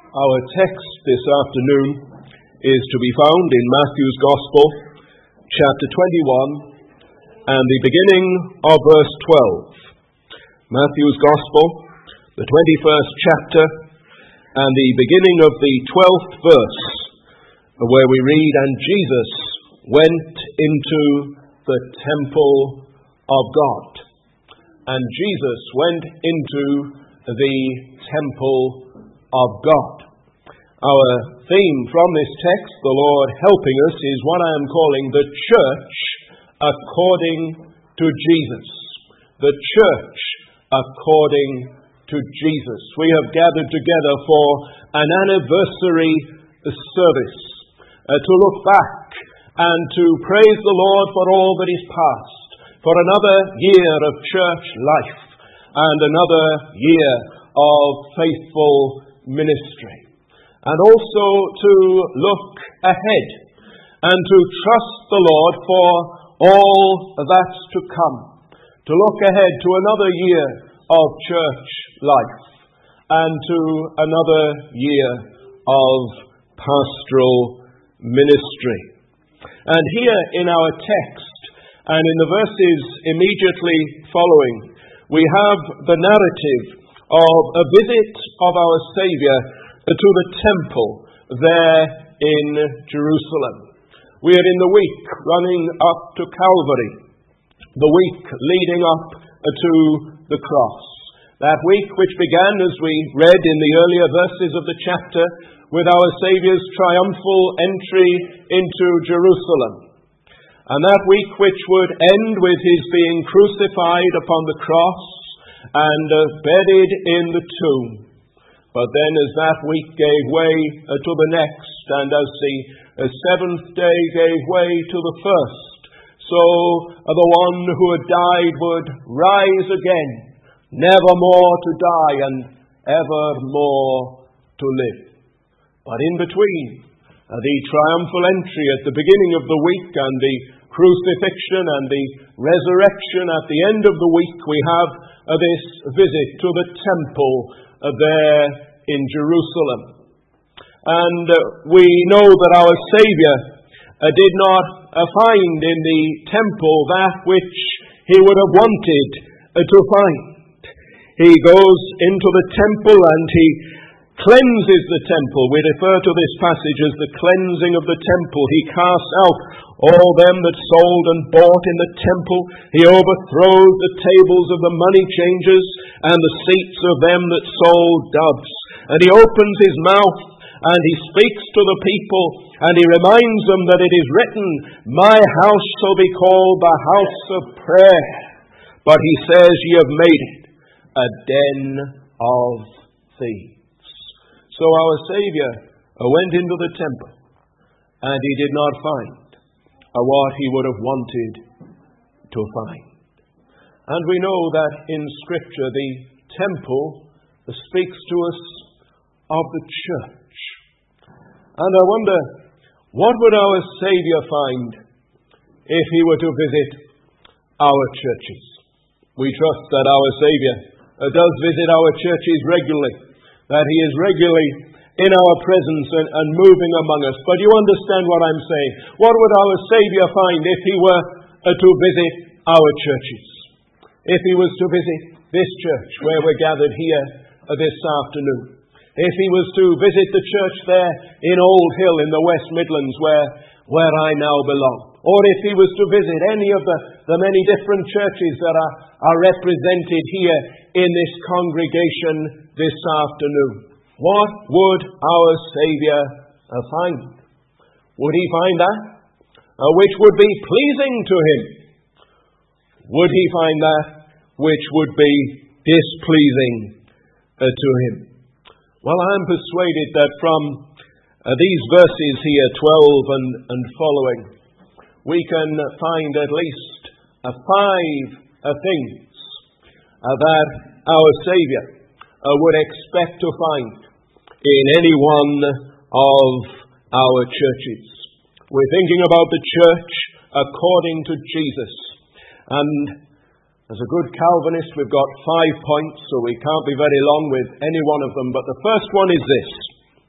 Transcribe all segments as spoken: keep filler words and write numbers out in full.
Our text this afternoon is to be found in Matthew's Gospel, chapter twenty-one, and the beginning of verse twelve. Matthew's Gospel, the twenty-first chapter, and the beginning of the twelfth verse, where we read, "And Jesus went into the temple of God." And Jesus went into the temple of God. Our theme from this text, the Lord helping us, is what I am calling the church according to Jesus. The church according to Jesus. We have gathered together for an anniversary service uh, to look back and to praise the Lord for all that is past, for another year of church life and another year of faithful ministry. And also to look ahead and to trust the Lord for all that's to come. To look ahead to another year of church life and to another year of pastoral ministry. And here in our text and in the verses immediately following, we have the narrative of a visit of our Saviour to the temple there in Jerusalem. We are in the week running up to Calvary, the week leading up to the cross. That week which began, as we read in the earlier verses of the chapter, with our Saviour's triumphal entry into Jerusalem. And that week which would end with his being crucified upon the cross and uh, buried in the tomb. But then as that week gave way uh, to the next, and as the uh, seventh day gave way to the first, so uh, the one who had died would rise again, never more to die and ever more to live. But in between uh, the triumphal entry at the beginning of the week and the crucifixion and the resurrection at the end of the week, we have uh, this visit to the temple uh, there in Jerusalem. And uh, we know that our Saviour uh, did not uh, find in the temple that which he would have wanted uh, to find. He goes into the temple and he cleanses the temple. We refer to this passage as the cleansing of the temple. He casts out all them that sold and bought in the temple. He overthrows the tables of the money changers and the seats of them that sold doves. And he opens his mouth and he speaks to the people and he reminds them that it is written, "My house shall be called the house of prayer." But he says, "Ye have made it a den of thieves." So our Saviour went into the temple and he did not find what he would have wanted to find. And we know that in Scripture the temple speaks to us of the church. And I wonder, what would our Saviour find if he were to visit our churches? We trust that our Saviour does visit our churches regularly, that he is regularly in our presence and, and moving among us. But you understand what I'm saying. What would our Saviour find if he were uh, to visit our churches? If he was to visit this church where we're gathered here uh, this afternoon? If he was to visit the church there in Old Hill in the West Midlands where, where I now belong? Or if he was to visit any of the, the many different churches that are, are represented here in this congregation this afternoon? What would our Saviour uh, find? Would he find that uh, which would be pleasing to him? Would he find that which would be displeasing uh, to him? Well, I am persuaded that from uh, these verses here, twelve and, and following, we can find at least uh, five uh, things uh, that our Saviour uh, would expect to find in any one of our churches. We're thinking about the church according to Jesus. And as a good Calvinist, we've got five points, so we can't be very long with any one of them. But the first one is this: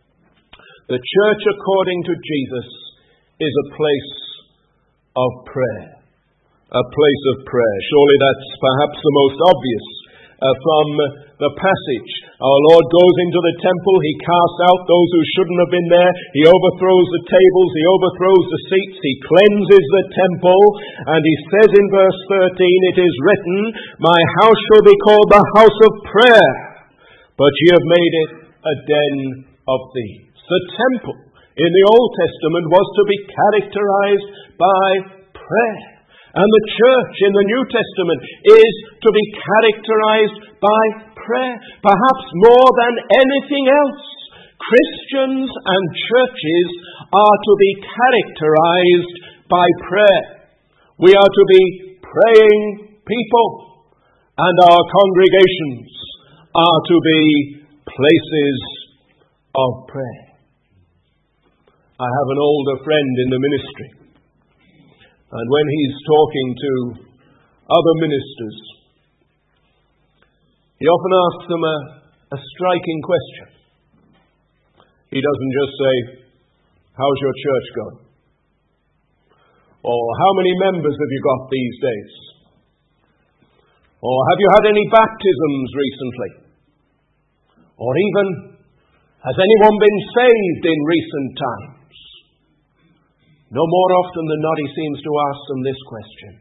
The church, according to Jesus, is a place of prayer. A place of prayer. Surely that's perhaps the most obvious uh, from the passage. Our Lord goes into the temple. He casts out those who shouldn't have been there. He overthrows the tables. He overthrows the seats. He cleanses the temple. And he says in verse thirteen, "It is written, my house shall be called the house of prayer, but ye have made it a den of thieves." The temple in the Old Testament was to be characterized by prayer. And the church in the New Testament is to be characterized by prayer. Perhaps more than anything else, Christians and churches are to be characterized by prayer. We are to be praying people, and our congregations are to be places of prayer. I have an older friend in the ministry, and when he's talking to other ministers, he often asks them a, a striking question. He doesn't just say, "How's your church going?" Or, "How many members have you got these days?" Or, "Have you had any baptisms recently?" Or even, "Has anyone been saved in recent times?" No more often than not, he seems to ask them this question: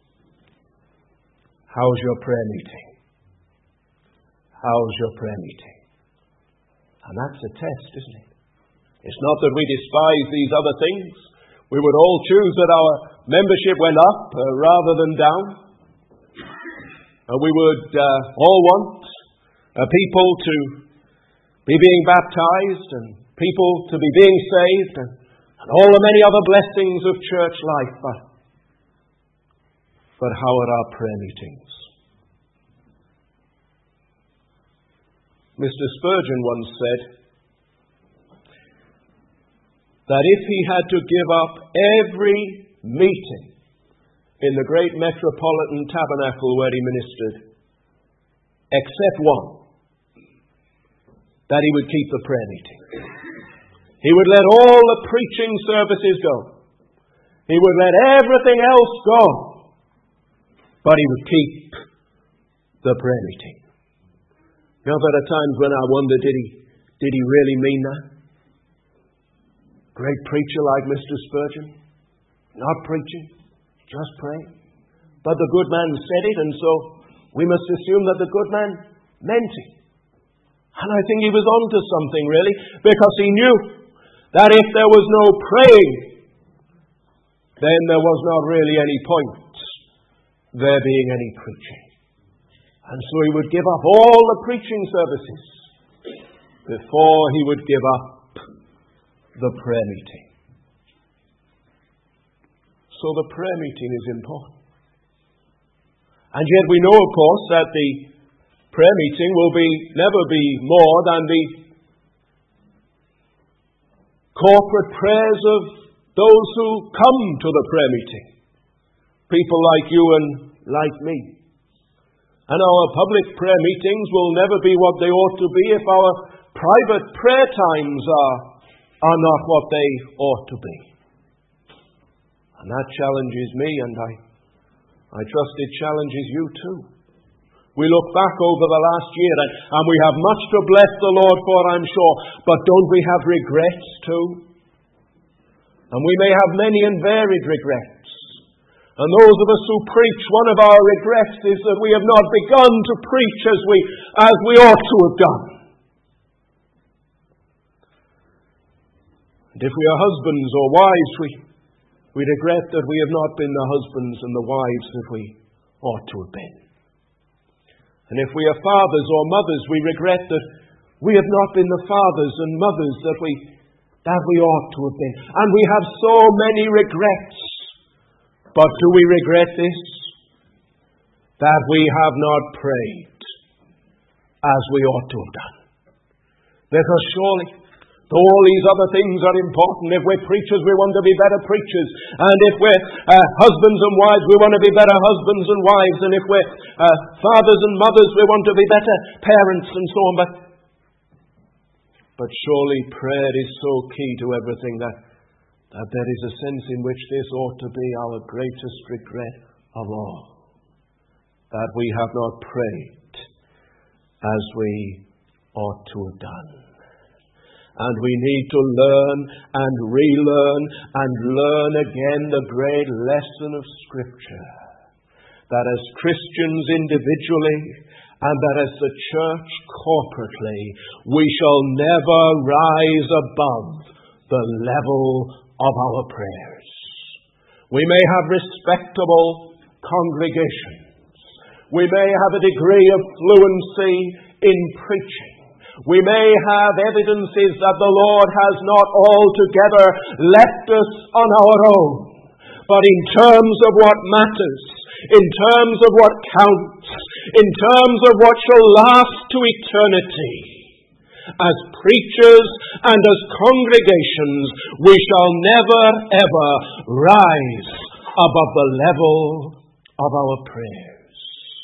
"How's your prayer meeting? How's your prayer meeting?" And that's a test, isn't it? It's not that we despise these other things. We would all choose that our membership went up uh, rather than down. And we would uh, all want uh, people to be being baptized and people to be being saved and and all the many other blessings of church life, but, but how are our prayer meetings? Mister Spurgeon once said that if he had to give up every meeting in the great metropolitan tabernacle where he ministered, except one, that he would keep the prayer meeting. He would let all the preaching services go. He would let everything else go. But he would keep the prayer meeting. You know, there are times when I wonder, did he, did he really mean that? Great preacher like Mister Spurgeon, not preaching, just praying. But the good man said it, and so we must assume that the good man meant it. And I think he was on to something, really, because he knew that if there was no praying, then there was not really any point there being any preaching. And so he would give up all the preaching services before he would give up the prayer meeting. So the prayer meeting is important. And yet we know, of course, that the prayer meeting will be never be more than the corporate prayers of those who come to the prayer meeting. People like you and like me. And our public prayer meetings will never be what they ought to be if our private prayer times are, are not what they ought to be. And that challenges me, and I, I trust it challenges you too. We look back over the last year, and, and we have much to bless the Lord for, I'm sure. But don't we have regrets too? And we may have many and varied regrets. And those of us who preach, one of our regrets is that we have not begun to preach as we, as we ought to have done. And if we are husbands or wives, we, we regret that we have not been the husbands and the wives that we ought to have been. And if we are fathers or mothers, we regret that we have not been the fathers and mothers that we, that we ought to have been. And we have so many regrets. But do we regret this? That we have not prayed as we ought to have done. Because surely, though all these other things are important, if we're preachers, we want to be better preachers. And if we're uh, husbands and wives, we want to be better husbands and wives. And if we're uh, fathers and mothers, we want to be better parents and so on. But But surely prayer is so key to everything that, that there is a sense in which this ought to be our greatest regret of all, that we have not prayed as we ought to have done. And we need to learn and relearn and learn again the great lesson of Scripture, that as Christians individually and that as the church corporately, we shall never rise above the level of our prayers. We may have respectable congregations. We may have a degree of fluency in preaching. We may have evidences that the Lord has not altogether left us on our own. But in terms of what matters, in terms of what counts, in terms of what shall last to eternity, as preachers and as congregations, we shall never ever rise above the level of our prayers.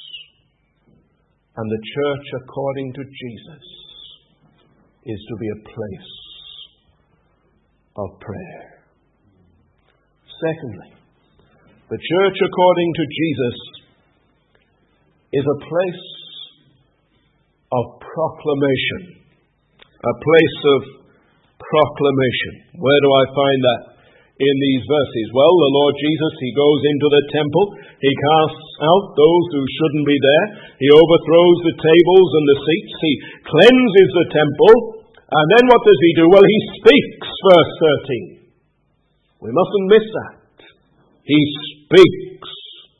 And the church, according to Jesus, is to be a place of prayer. Secondly, the church, according to Jesus, is a place of proclamation. A place of proclamation. Where do I find that in these verses? Well, the Lord Jesus, He goes into the temple. He casts out those who shouldn't be there. He overthrows the tables and the seats. He cleanses the temple. And then what does He do? Well, He speaks, verse thirteen. We mustn't miss that. He speaks.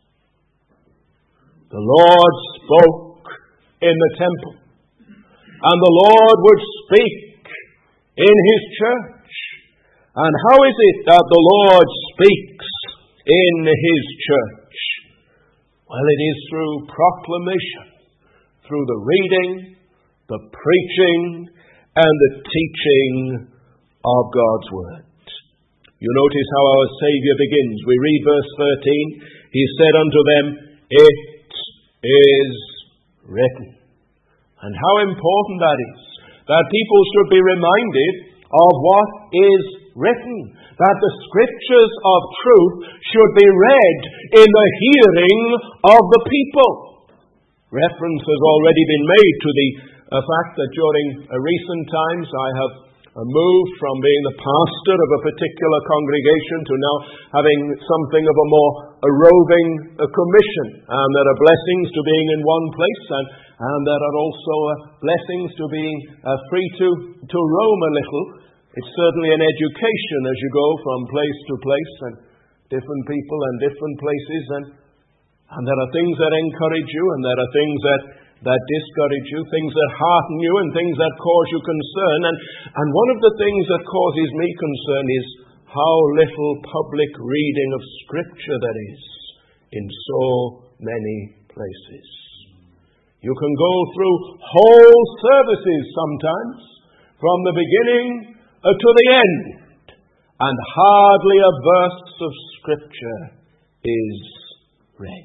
The Lord spoke in the temple. And the Lord would speak in His church. And how is it that the Lord speaks in His church? Well, it is through proclamation, through the reading, the preaching, and the teaching of God's Word. You notice how our Saviour begins. We read verse thirteen. He said unto them, It is written. And how important that is, that people should be reminded of what is written, that the Scriptures of truth should be read in the hearing of the people. Reference has already been made to the uh, fact that during uh, recent times I have uh, moved from being the pastor of a particular congregation to now having something of a more a roving uh, commission. And there are blessings to being in one place, and, and there are also uh, blessings to being uh, free to, to roam a little. It's certainly an education as you go from place to place, and different people and different places, and and there are things that encourage you, and there are things that, that discourage you, things that hearten you, and things that cause you concern. And, and one of the things that causes me concern is how little public reading of Scripture there is in so many places. You can go through whole services sometimes, from the beginning uh, to the end, and hardly a verse of Scripture is read.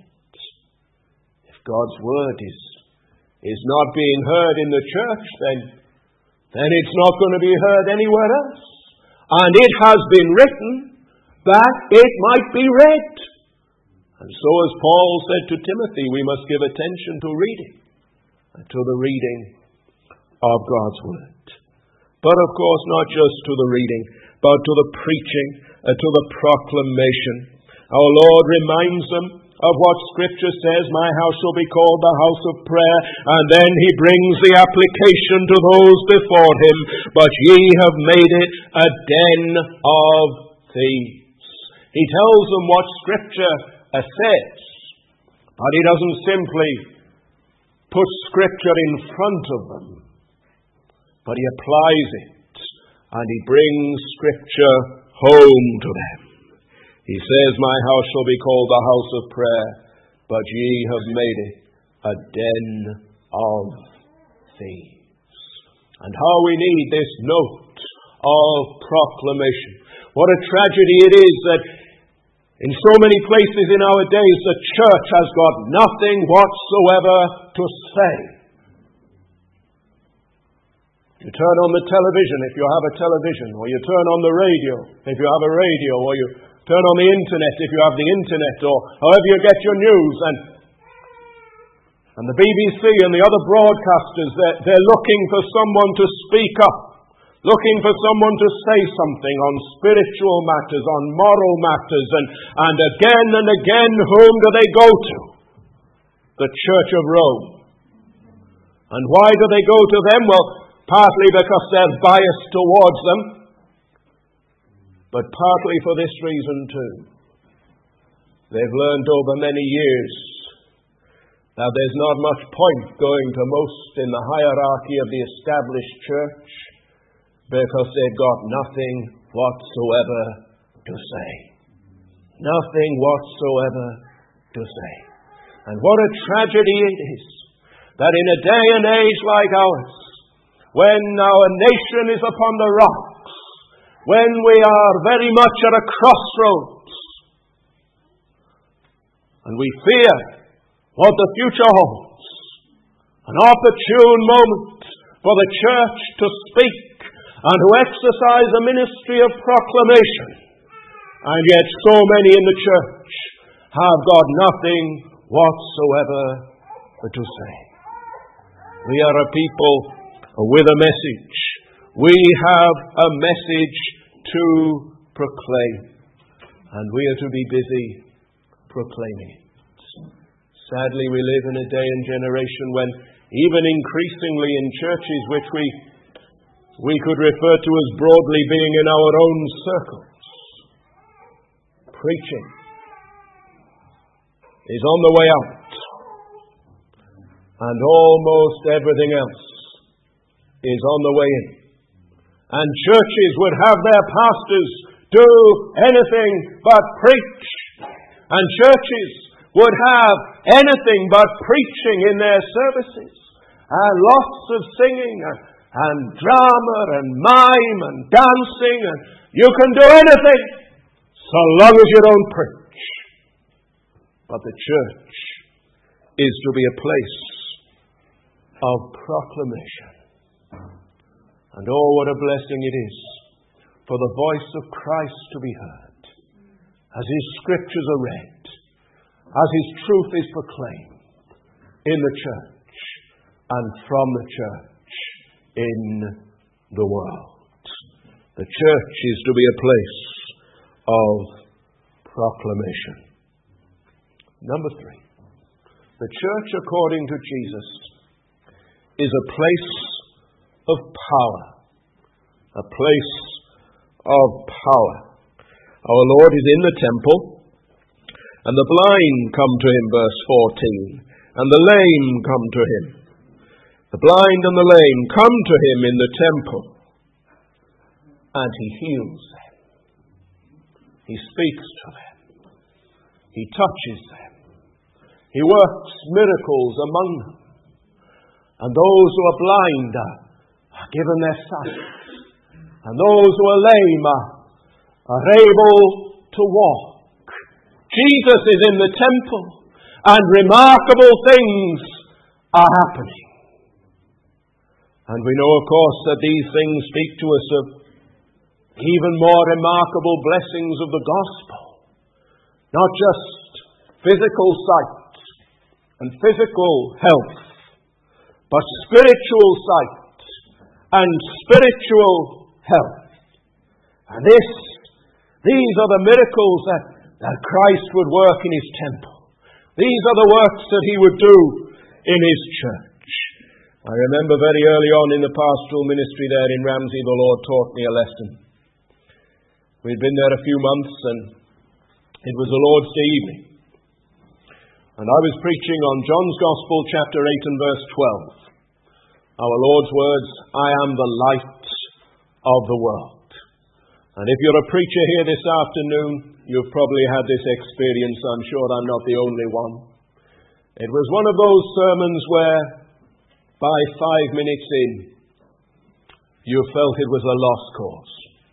God's Word is, is not being heard in the church, then, then it's not going to be heard anywhere else. And it has been written that it might be read. And so as Paul said to Timothy, we must give attention to reading, to the reading of God's Word. But of course, not just to the reading, but to the preaching, uh, to the proclamation. Our Lord reminds them of what Scripture says, my house shall be called the house of prayer, and then He brings the application to those before Him, but ye have made it a den of thieves. He tells them what Scripture says, but He doesn't simply put Scripture in front of them, but He applies it, and He brings Scripture home to them. He says, my house shall be called the house of prayer, but ye have made it a den of thieves. And how we need this note of proclamation. What a tragedy it is that in so many places in our days the church has got nothing whatsoever to say. You turn on the television if you have a television, or you turn on the radio if you have a radio, or you turn on the internet if you have the internet, or however you get your news. And, and the B B C and the other broadcasters, they're, they're looking for someone to speak up, looking for someone to say something on spiritual matters, on moral matters, and, and again and again, whom do they go to? The Church of Rome. And why do they go to them? Well, partly because they're biased towards them, but partly for this reason too. They've learned over many years that there's not much point going to most in the hierarchy of the established church, because they've got nothing whatsoever to say. Nothing whatsoever to say. And what a tragedy it is that in a day and age like ours, when our nation is upon the rocks, when we are very much at a crossroads, and we fear what the future holds, an opportune moment for the church to speak and to exercise a ministry of proclamation, and yet so many in the church have got nothing whatsoever to say. We are a people with a message. We have a message to proclaim, and we are to be busy proclaiming it. Sadly, we live in a day and generation when, even increasingly in churches which we we could refer to as broadly being in our own circles, preaching is on the way out, and almost everything else is on the way in. And churches would have their pastors do anything but preach, and churches would have anything but preaching in their services, and lots of singing and, and drama and mime and dancing, and you can do anything so long as you don't preach. But the church is to be a place of proclamation. And oh, what a blessing it is for the voice of Christ to be heard as His Scriptures are read, as His truth is proclaimed in the church and from the church in the world. The church is to be a place of proclamation. Number three, the church, according to Jesus, is a place of power. A place of power. Our Lord is in the temple, and the blind come to Him, verse fourteen, and the lame come to Him. The blind and the lame come to Him in the temple, and He heals them. He speaks to them. He touches them. He works miracles among them. And those who are blind are given their sight. And those who are lame are, are able to walk. Jesus is in the temple, and remarkable things are happening. And we know, of course, that these things speak to us of even more remarkable blessings of the gospel. Not just physical sight and physical health, but spiritual sight and spiritual health. And this, these are the miracles that, that Christ would work in His temple. These are the works that He would do in His church. I remember very early on in the pastoral ministry there in Ramsey, the Lord taught me a lesson. We'd been there a few months, and it was the Lord's Day evening. And I was preaching on John's Gospel, chapter eight and verse twelve. Our Lord's words, I am the light of the world. And if you're a preacher here this afternoon, you've probably had this experience. I'm sure I'm not the only one. It was one of those sermons where, by five minutes in, you felt it was a lost cause.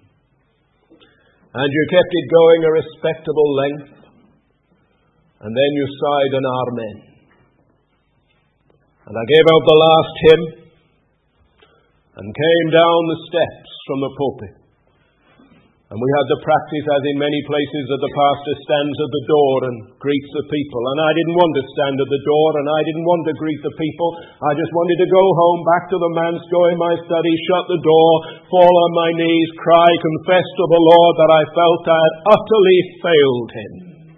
And you kept it going a respectable length. And then you sighed an amen. And I gave out the last hymn. and came down the steps from the pulpit. And we had the practice, as in many places, that the pastor stands at the door and greets the people. And I didn't want to stand at the door, and I didn't want to greet the people. I just wanted to go home, back to the manse, go in my study, shut the door, fall on my knees, cry, confess to the Lord that I felt I had utterly failed him.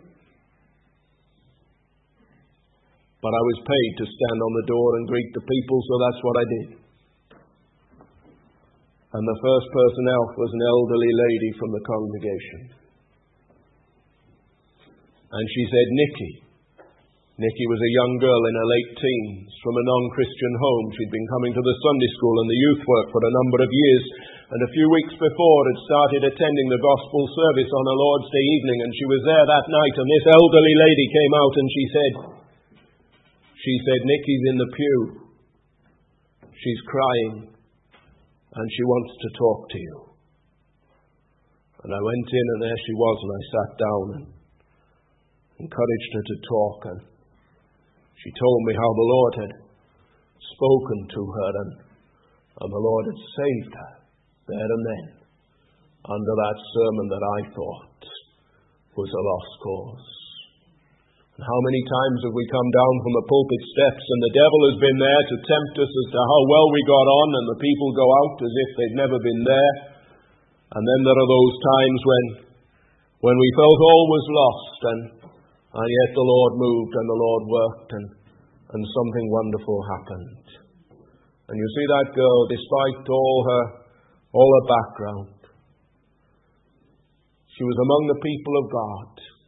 But I was paid to stand on the door and greet the people, so that's what I did. And the first person out was an elderly lady from the congregation. And she said, Nicky. Nicky was a young girl in her late teens from a non-Christian home. She'd been coming to the Sunday school and the youth work for a number of years, and a few weeks before had started attending the gospel service on a Lord's Day evening, and she was there that night, and this elderly lady came out and she said, she said, Nicky's in the pew. She's crying. And she wants to talk to you. And I went in, and there she was, and I sat down and encouraged her to talk. And she told me how the Lord had spoken to her, and, and the Lord had saved her there and then under that sermon that I thought was a lost cause. And how many times have we come down from the pulpit steps and the devil has been there to tempt us as to how well we got on, and the people go out as if they've never been there. And then there are those times when when we felt all was lost, and, and yet the Lord moved and the Lord worked, and, and something wonderful happened. And you see that girl, despite all her all her background, she was among the people of God.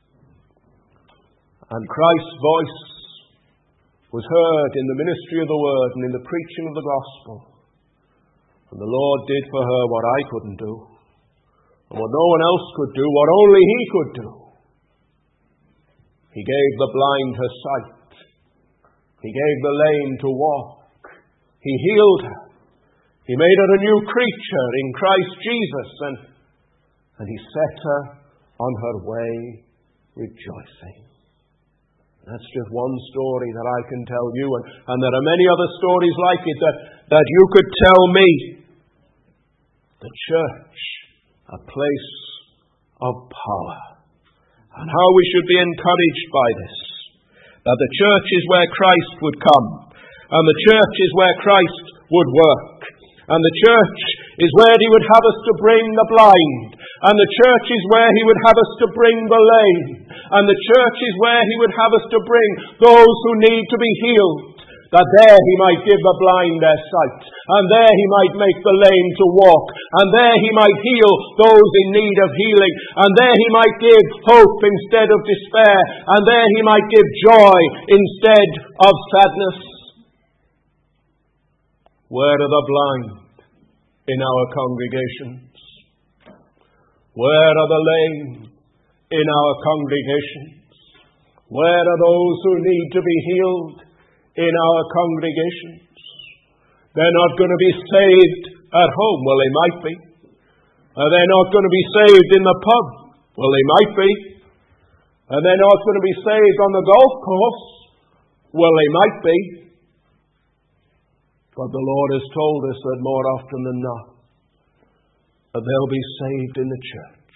And Christ's voice was heard in the ministry of the word and in the preaching of the gospel. And the Lord did for her what I couldn't do, and what no one else could do, what only He could do. He gave the blind her sight. He gave the lame to walk. He healed her. He made her a new creature in Christ Jesus, and, and He set her on her way rejoicing. That's just one story that I can tell you, and, and there are many other stories like it that, that you could tell me. The church, a place of power, and how we should be encouraged by this. That the church is where Christ would come, and the church is where Christ would work, and the church is where He would have us to bring the blind, and the church is where He would have us to bring the lame, and the church is where He would have us to bring those who need to be healed, that there He might give the blind their sight, and there He might make the lame to walk, and there He might heal those in need of healing, and there He might give hope instead of despair, and there He might give joy instead of sadness. Where are the blind in our congregations? Where are the lame in our congregations? Where are those who need to be healed in our congregations? They're not going to be saved at home. Well, they might be. Are they not going to be saved in the pub? Well, they might be. Are they not going to be saved on the golf course? Well, they might be. But the Lord has told us that more often than not, that they'll be saved in the church.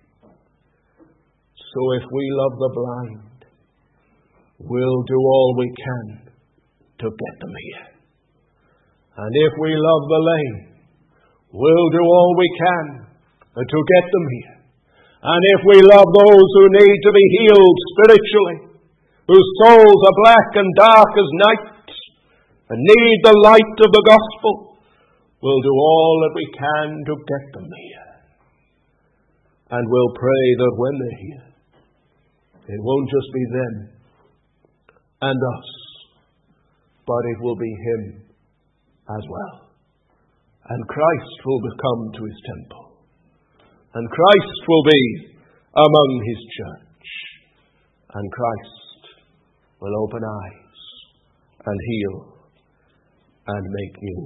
So if we love the blind, we'll do all we can to get them here. And if we love the lame, we'll do all we can to get them here. And if we love those who need to be healed spiritually, whose souls are black and dark as night, and need the light of the gospel, we'll do all that we can to get them here. And we'll pray that when they're here, it won't just be them and us, but it will be Him as well. And Christ will come to His temple. And Christ will be among His church. And Christ will open eyes and heal and make new.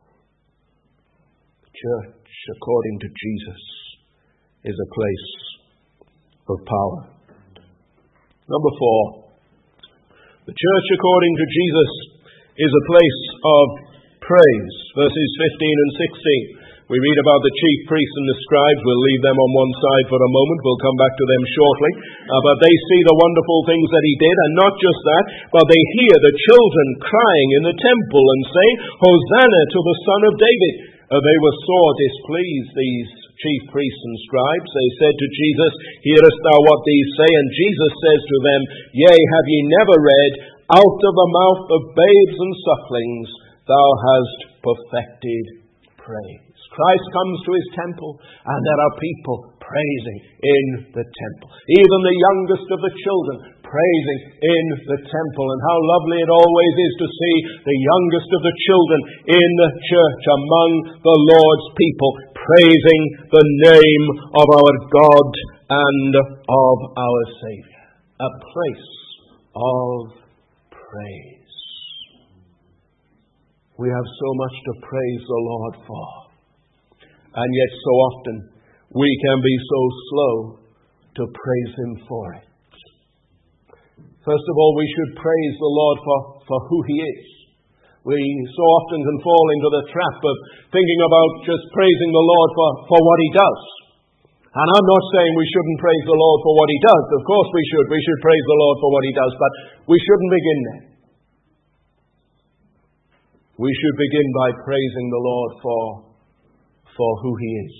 The church, according to Jesus, is a place of power. Number four, the church, according to Jesus, is a place of praise. Verses fifteen and sixteen. We read about the chief priests and the scribes. We'll leave them on one side for a moment. We'll come back to them shortly. Uh, but they see the wonderful things that he did, and not just that, but they hear the children crying in the temple and saying, Hosanna to the Son of David. Uh, they were sore displeased, these chief priests and scribes. They said to Jesus, Hearest thou what these say? And Jesus says to them, Yea, have ye never read, Out of the mouth of babes and sucklings thou hast perfected praise. Christ comes to his temple, and there are people praising in the temple. Even the youngest of the children praising in the temple. And how lovely it always is to see the youngest of the children in the church among the Lord's people, praising the name of our God and of our Savior. A place of praise. We have so much to praise the Lord for. And yet so often we can be so slow to praise him for it. First of all, we should praise the Lord for, for who he is. We so often can fall into the trap of thinking about just praising the Lord for, for what he does. And I'm not saying we shouldn't praise the Lord for what he does. Of course we should. We should praise the Lord for what he does. But we shouldn't begin there. We should begin by praising the Lord for for who he is.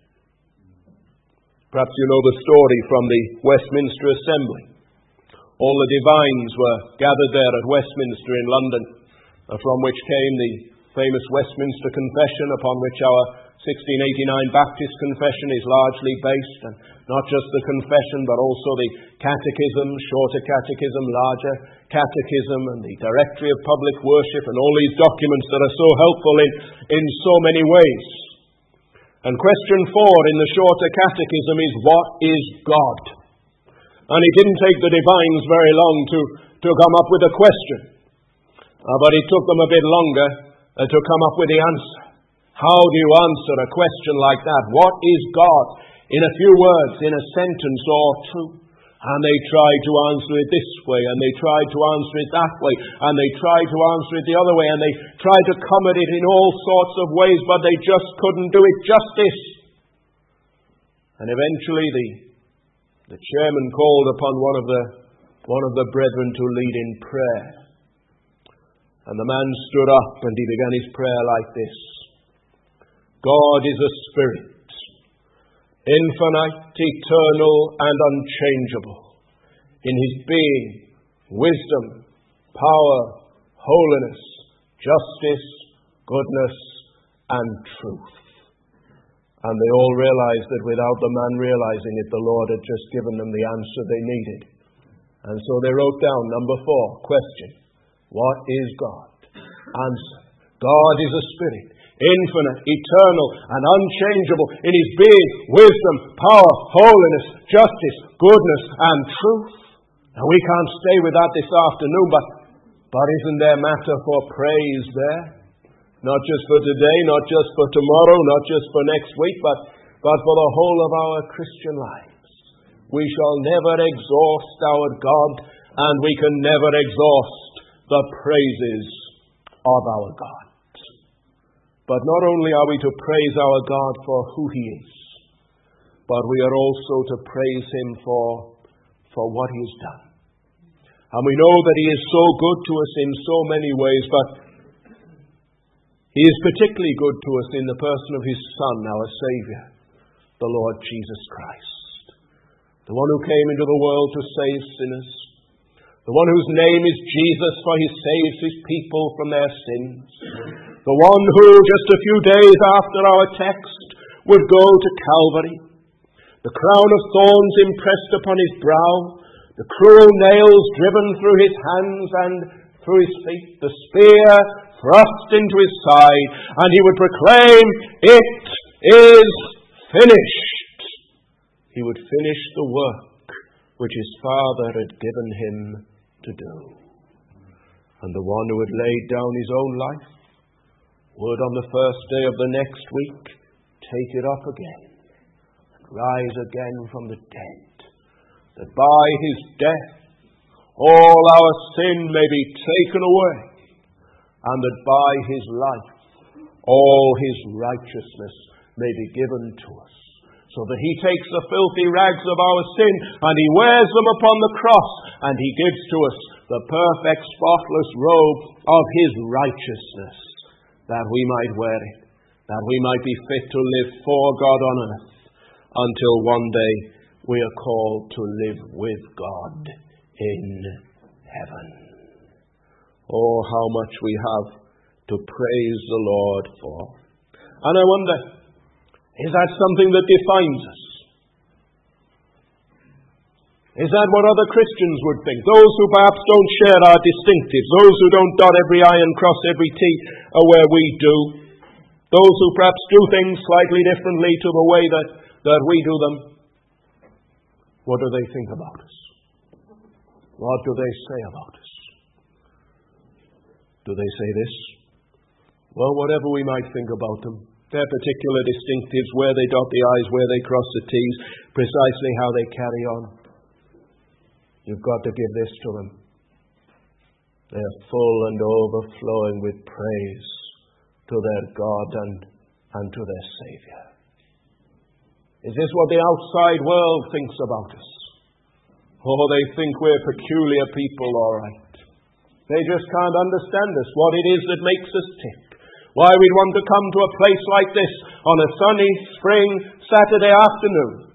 Perhaps you know the story from the Westminster Assembly. All the divines were gathered there at Westminster in London, from which came the famous Westminster Confession, upon which our sixteen eighty-nine Baptist Confession is largely based, and not just the Confession, but also the Catechism, Shorter Catechism, Larger Catechism, and the Directory of Public Worship, and all these documents that are so helpful in, in so many ways. And question four in the Shorter Catechism is, what is God? And it didn't take the divines very long to, to come up with a question. Uh, but it took them a bit longer uh, to come up with the answer. How do you answer a question like that? What is God? In a few words, in a sentence or two. And they tried to answer it this way, and they tried to answer it that way, and they tried to answer it the other way, and they tried to come at it in all sorts of ways, but they just couldn't do it justice. And eventually the, the chairman called upon one of the one of the brethren to lead in prayer. And the man stood up and he began his prayer like this. God is a spirit, infinite, eternal, and unchangeable, in his being, wisdom, power, holiness, justice, goodness, and truth. And they all realized that without the man realizing it, the Lord had just given them the answer they needed. And so they wrote down number four, question, what is God? Answer, God is a spirit, infinite, eternal, and unchangeable in his being, wisdom, power, holiness, justice, goodness, and truth. Now we can't stay with that this afternoon, but, but isn't there matter for praise there? Not just for today, not just for tomorrow, not just for next week, but, but for the whole of our Christian lives. We shall never exhaust our God, and we can never exhaust the praises of our God. But not only are we to praise our God for who he is, but we are also to praise him for, for what he has done. And we know that he is so good to us in so many ways, but he is particularly good to us in the person of his Son, our Savior, the Lord Jesus Christ. The one who came into the world to save sinners. The one whose name is Jesus, for he saves his people from their sins. The one who, just a few days after our text, would go to Calvary. The crown of thorns impressed upon his brow. The cruel nails driven through his hands and through his feet. The spear thrust into his side. And he would proclaim, it is finished. He would finish the work which his Father had given him to do. And the one who had laid down his own life would on the first day of the next week take it up again and rise again from the dead, that by his death all our sin may be taken away, and that by his life all his righteousness may be given to us, so that he takes the filthy rags of our sin and he wears them upon the cross, and he gives to us the perfect spotless robe of his righteousness, that we might wear it, that we might be fit to live for God on earth, until one day we are called to live with God in heaven. Oh, how much we have to praise the Lord for. And I wonder, is that something that defines us? Is that what other Christians would think? Those who perhaps don't share our distinctives, those who don't dot every I and cross every T where we do, those who perhaps do things slightly differently to the way that, that we do them, what do they think about us? What do they say about us? Do they say this? Well, whatever we might think about them, their particular distinctives, where they dot the I's, where they cross the T's, precisely how they carry on, you've got to give this to them. They're full and overflowing with praise to their God and, and to their Savior. Is this what the outside world thinks about us? Oh, they think we're peculiar people, all right. They just can't understand us, what it is that makes us tick. Why we'd want to come to a place like this on a sunny spring Saturday afternoon.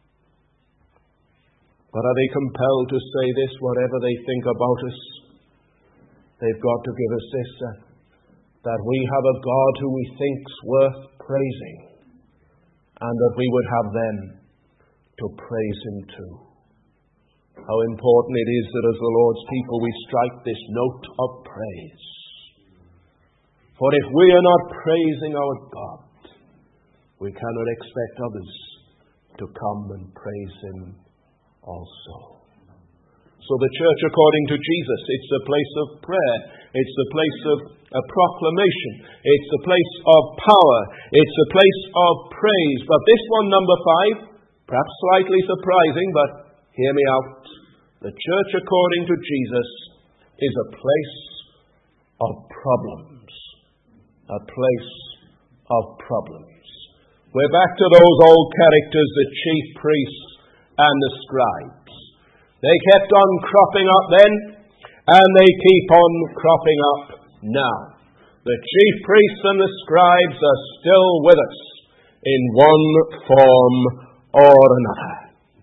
But are they compelled to say this, whatever they think about us? They've got to give us this, uh, that we have a God who we think's worth praising, and that we would have them to praise him too. How important it is that as the Lord's people we strike this note of praise. For if we are not praising our God, we cannot expect others to come and praise him also. So the church, according to Jesus, it's a place of prayer. It's a place of a proclamation. It's a place of power. It's a place of praise. But this one, number five, perhaps slightly surprising, but hear me out. The church, according to Jesus, is a place of problems. A place of problems. We're back to those old characters, the chief priests and the scribes. They kept on cropping up then, and they keep on cropping up now. The chief priests and the scribes are still with us in one form or another.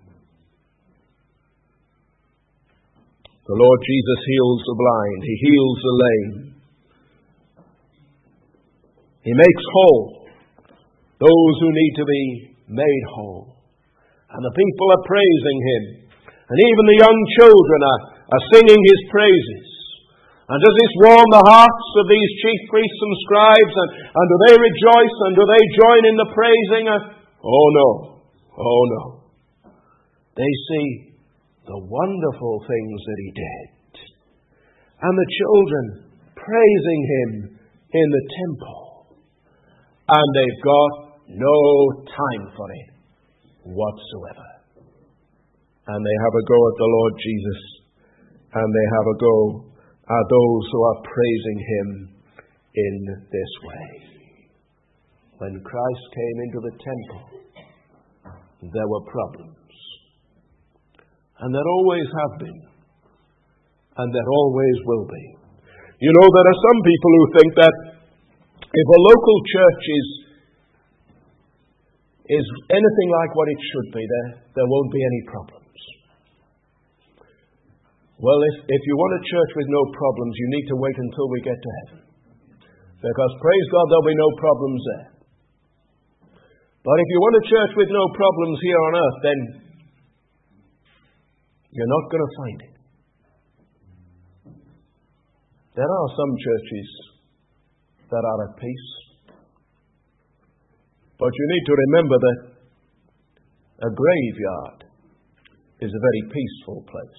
The Lord Jesus heals the blind. He heals the lame. He makes whole those who need to be made whole. And the people are praising him. And even the young children are, are singing his praises. And does this warm the hearts of these chief priests and scribes? And, and do they rejoice? And do they join in the praising? Oh no. Oh no. They see the wonderful things that he did. And the children praising him in the temple. And they've got no time for it whatsoever. And they have a go at the Lord Jesus. And they have a go at those who are praising him in this way. When Christ came into the temple, there were problems. And there always have been. And there always will be. You know, there are some people who think that if a local church is, is anything like what it should be, there, there won't be any problems. Well, if, if you want a church with no problems, you need to wait until we get to heaven. Because, praise God, there'll be no problems there. But if you want a church with no problems here on earth, then you're not going to find it. There are some churches that are at peace. But you need to remember that a graveyard is a very peaceful place.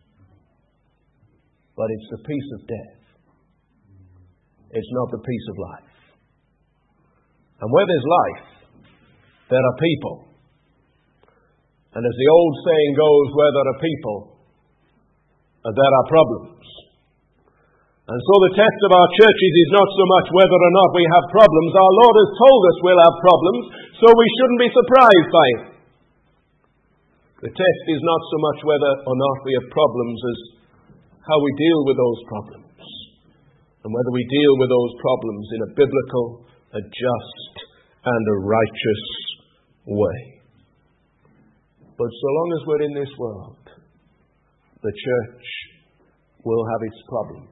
But it's the peace of death. It's not the peace of life. And where there's life, there are people. And as the old saying goes, where there are people, there are problems. And so the test of our churches is not so much whether or not we have problems. Our Lord has told us we'll have problems, so we shouldn't be surprised by it. The test is not so much whether or not we have problems as how we deal with those problems, and whether we deal with those problems in a biblical, a just, and a righteous way. But so long as we're in this world, the church will have its problems.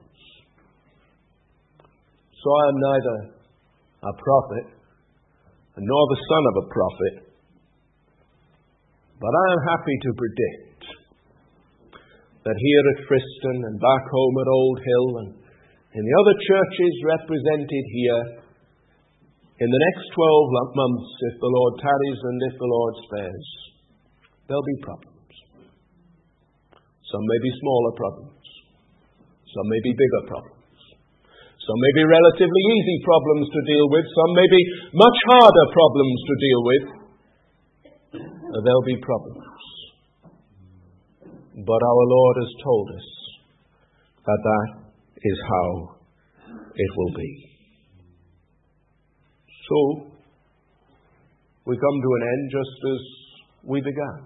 So I am neither a prophet nor the son of a prophet, but I am happy to predict that here at Friston and back home at Old Hill and in the other churches represented here, in the next twelve months, if the Lord tarries and if the Lord spares, there'll be problems. Some may be smaller problems. Some may be bigger problems. Some may be relatively easy problems to deal with. Some may be much harder problems to deal with. There'll be problems. But our Lord has told us that that is how it will be. So, we come to an end just as we began.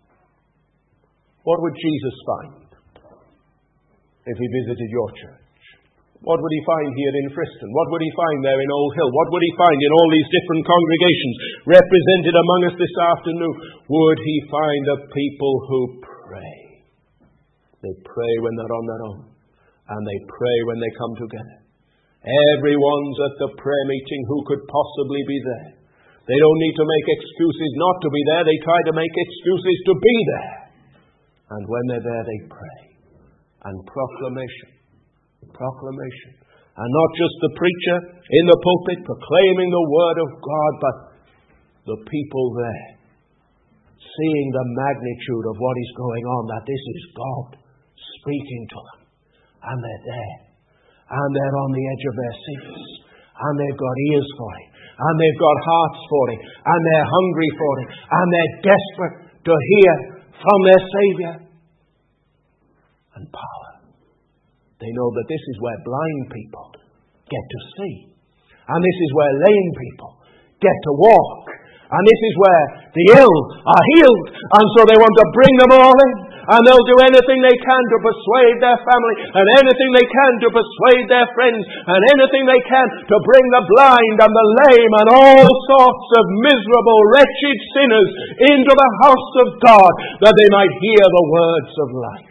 What would Jesus find if he visited your church? What would he find here in Friston? What would he find there in Old Hill? What would he find in all these different congregations represented among us this afternoon? Would he find a people who pray? They pray when they're on their own, and they pray when they come together. Everyone's at the prayer meeting who could possibly be there. They don't need to make excuses not to be there. They try to make excuses to be there. And when they're there, they pray. And proclamation. Proclamation. And not just the preacher in the pulpit proclaiming the word of God, but the people there seeing the magnitude of what is going on, that this is God speaking to them. And they're there. And they're on the edge of their seats. And they've got ears for it. And they've got hearts for it. And they're hungry for it. And they're desperate to hear from their Savior. And power. They know that this is where blind people get to see. And this is where lame people get to walk. And this is where the ill are healed. And so they want to bring them all in. And they'll do anything they can to persuade their family. And anything they can to persuade their friends. And anything they can to bring the blind and the lame and all sorts of miserable, wretched sinners into the house of God, that they might hear the words of life.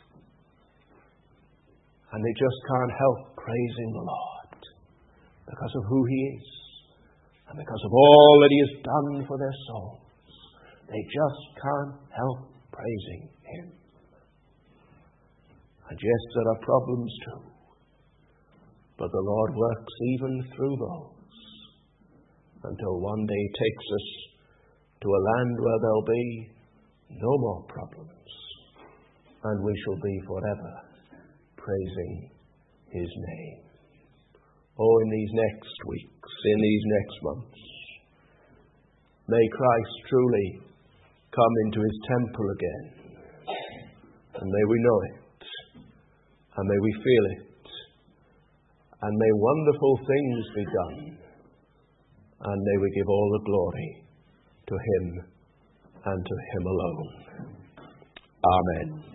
And they just can't help praising the Lord because of who He is and because of all that He has done for their souls. They just can't help praising Him. And yes, there are problems too, but the Lord works even through those until one day He takes us to a land where there'll be no more problems, and we shall be forever praising His name. Oh, in these next weeks, in these next months, may Christ truly come into His temple again. And may we know it. And may we feel it. And may wonderful things be done. And may we give all the glory to Him and to Him alone. Amen.